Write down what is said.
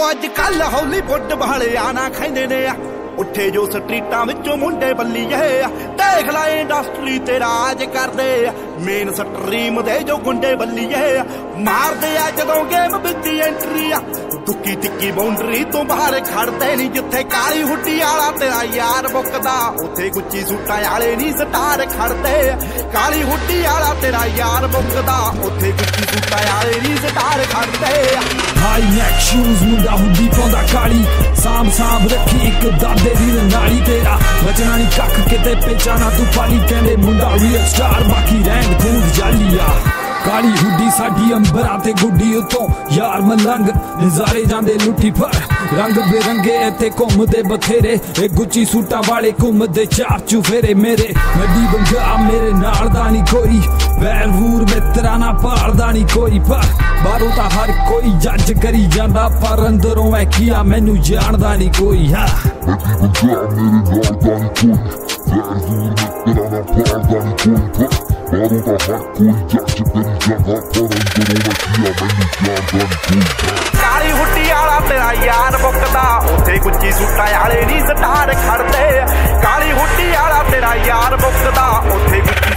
ਅੱਜ ਕੱਲ ਹਾਲੀਵੁੱਡ ਵਾਲਿਆਂ ਨਾ ਕਹਿੰਦੇ ਨੇ ਉੱਠੇ ਜੋ ਸਟਰੀਟਾਂ ਵਿੱਚੋਂ ਮੁੰਡੇ ਬੱਲੀਏ ਦੇਖ ਲੈ ਇੰਡਸਟਰੀ ਤੇ ਰਾਜ ਕਰਦੇ ਮੇਨ ਸਟਰੀਮ ਦੇ ਜੋ ਗੁੰਡੇ ਬੱਲੀਏ ਮਾਰਦੇ ਆ ਜਦੋਂ ਗੇਮ ਵਿੱਚ ਐਂਟਰੀ ਦੁੱਕੀ ਟਿੱਕੀ ਬਾਉਂਡਰੀ ਤੋਂ ਬਾਹਰ ਖੜਦੇ ਨਹੀਂ ਜਿੱਥੇ ਕਾਲੀ ਹੁੱਡੀ ਵਾਲਾ ਤੇਰਾ ਯਾਰ ਮੁੱਕਦਾ ਉੱਥੇ ਗੁੱਚੀ ਸੂਟਾਂ ਵਾਲੇ ਨਹੀਂ ਸਟਾਰ ਖੜਦੇ ਕਾਲੀ ਹੁੱਡੀ ਵਾਲਾ ਤੇਰਾ ਯਾਰ ਮੁੱਕਦਾ ਉੱਥੇ ਗੁੱਚੀ ਸੂਟਾਂ ਵਾਲੇ ਨਹੀਂ ਸਟਾਰ ਖੜਦੇ ਹਾਈ ਨੈਕ ਸ਼ੂਜ਼ ਮੁੰਡਾ ਹੁੱਡੀ ਪਾਉਂਦਾ ਕਾਲੀ ਸਾਂਭ ਰੱਖੀ ਇੱਕ ਦਾਦੇ ਦੀ ਨਾਲੀ ਤੇਰਾ ਬਚਣਾ ਨਹੀਂ ਕੱਖ ਕਿਤੇ ਪਹਿਚਾਨਾ ਤੂੰ ਪਾਲੀ ਕਹਿੰਦੇ ਮੁੰਡਾ ਰੀਅਲ ਸਟਾਰ ਬਾਕੀ ਰਹਿਣ ਖੂਦ ਜਾਲੀਆ ਕਾਲੀ ਹੁੱਡੀ ਸਾਡੀ ਅੰਬਰਾਂ ਤੇ ਗੁੱਡੀ ਉਤੋਂ ਯਾਰ ਮਲੰਗ ਨਜ਼ਾਰੇ ਜਾਂਦੇ ਲੁੱਟੀ ਪਰ ਰੰਗ ਬੇਰੰਗੇ ਇੱਥੇ ਘੁੰਮਦੇ ਬਥੇਰੇ ਇਹ ਗੁੱਚੀ ਸੂਟਾਂ ਵਾਲੇ ਘੁੰਮਦੇ ਚਾਰ ਚੁਫੇਰੇ ਮੇਰੇ ਨੱਡੀ ਬੰਗਾ ਮੇਰੇ ਨਾਲ ਦਾ ਨਹੀਂ ਕੋਈ ਵੈਰ ਵੂਰ ਮਿੱਤਰਾਂ ਨਾ ਭਾਲਦਾ ਨਹੀਂ ਕੋਈ ਪਰ ਬਾਹਰੋਂ ਤਾਂ ਹਰ ਕੋਈ ਜੱਜ ਕਰੀ ਜਾਂਦਾ ਪਰ ਅੰਦਰੋਂ ਐ ਕੀਆ ਮੈਨੂੰ ਜਾਣਦਾ ਨਹੀਂ ਕੋਈ ਹਾਂ ਨੱਡੀ ਬੰਗਾ ਮੇਰੇ ਨਾਲ ਦਾ ਨਹੀਂ ਕੋਈ ਵੈਰ ਵੂਰ ਮਿੱਤਰਾਂ ਨਾ ਭਾਲਦਾ ਨਹੀਂ ਕੋਈ ਪਰ ਬਾਹਰੋਂ ਤਾਂ ਹਰ ਕੋਈ ਜੱਜ ਕਰੀ ਜਾਂਦਾ ਪਰ ਅੰਦਰੋਂ ਐ ਕੀਆ ਮੈਨੂੰ ਜਾਣਦਾ ਨਹੀਂ ਕੋਈ ਕਾਲੀ ਹੁੱਡੀ ਵਾਲਾ ਤੇਰਾ ਯਾਰ ਮੁੱਕਦਾ ਉੱਥੇ ਗੁੱਚੀ ਸੂਟਾਂ ਵਾਲੇ ਨਹੀਂ ਸਟਾਰ ਖੜਦੇ ਕਾਲੀ ਹੁੱਡੀ ਵਾਲਾ ਤੇਰਾ ਯਾਰ ਮੁੱਕਦਾ ਉੱਥੇ